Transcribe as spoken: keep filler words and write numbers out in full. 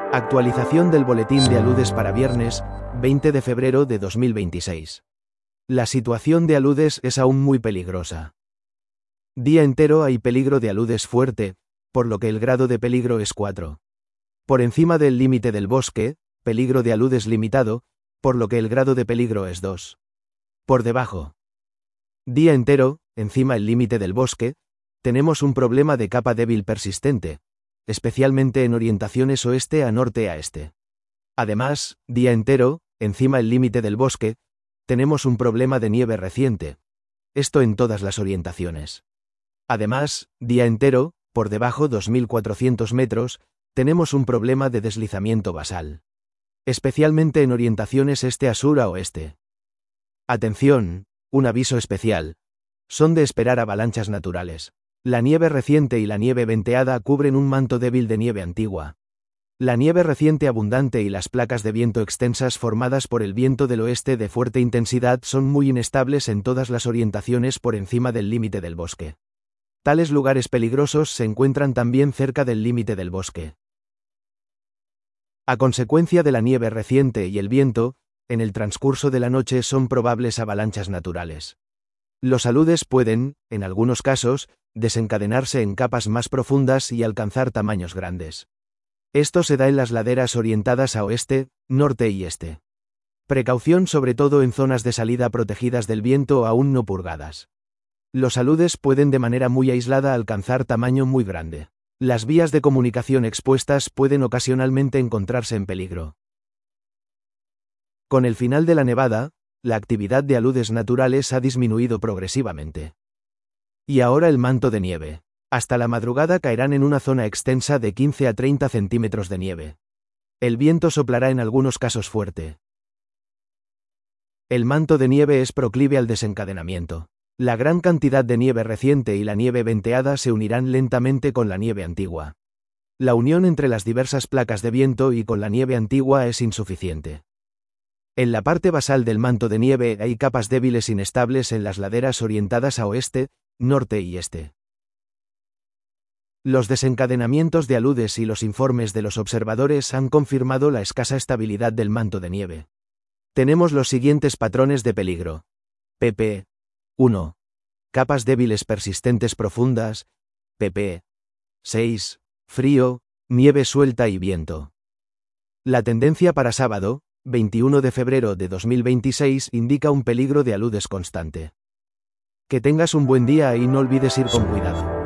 Actualización del boletín de aludes para viernes, veinte de febrero de dos mil veintiséis. La situación de aludes es aún muy peligrosa. Día entero hay peligro de aludes fuerte, por lo que el grado de peligro es cuatro. Por encima del límite del bosque, peligro de aludes limitado, por lo que el grado de peligro es dos. Por debajo. Día entero, encima el límite del bosque, tenemos un problema de capa débil persistente, especialmente en orientaciones oeste a norte a este. Además, día entero, encima el límite del bosque, tenemos un problema de nieve reciente. Esto en todas las orientaciones. Además, día entero, por debajo dos mil cuatrocientos metros, tenemos un problema de deslizamiento basal. Especialmente en orientaciones este a sur a oeste. Atención, un aviso especial. Son de esperar avalanchas naturales. La nieve reciente y la nieve venteada cubren un manto débil de nieve antigua. La nieve reciente abundante y las placas de viento extensas formadas por el viento del oeste de fuerte intensidad son muy inestables en todas las orientaciones por encima del límite del bosque. Tales lugares peligrosos se encuentran también cerca del límite del bosque. A consecuencia de la nieve reciente y el viento, en el transcurso de la noche son probables avalanchas naturales. Los aludes pueden, en algunos casos, desencadenarse en capas más profundas y alcanzar tamaños grandes. Esto se da en las laderas orientadas a oeste, norte y este. Precaución sobre todo en zonas de salida protegidas del viento aún no purgadas. Los aludes pueden de manera muy aislada alcanzar tamaño muy grande. Las vías de comunicación expuestas pueden ocasionalmente encontrarse en peligro. Con el final de la nevada, la actividad de aludes naturales ha disminuido progresivamente. Y ahora el manto de nieve. Hasta la madrugada caerán en una zona extensa de quince a treinta centímetros de nieve. El viento soplará en algunos casos fuerte. El manto de nieve es proclive al desencadenamiento. La gran cantidad de nieve reciente y la nieve venteada se unirán lentamente con la nieve antigua. La unión entre las diversas placas de viento y con la nieve antigua es insuficiente. En la parte basal del manto de nieve hay capas débiles inestables en las laderas orientadas a oeste, norte y este. Los desencadenamientos de aludes y los informes de los observadores han confirmado la escasa estabilidad del manto de nieve. Tenemos los siguientes patrones de peligro. pp. uno. Capas débiles persistentes profundas. pp. seis. Frío, nieve suelta y viento. La tendencia para sábado, veintiuno de febrero de dos mil veintiséis, indica un peligro de aludes constante. Que tengas un buen día y no olvides ir con cuidado.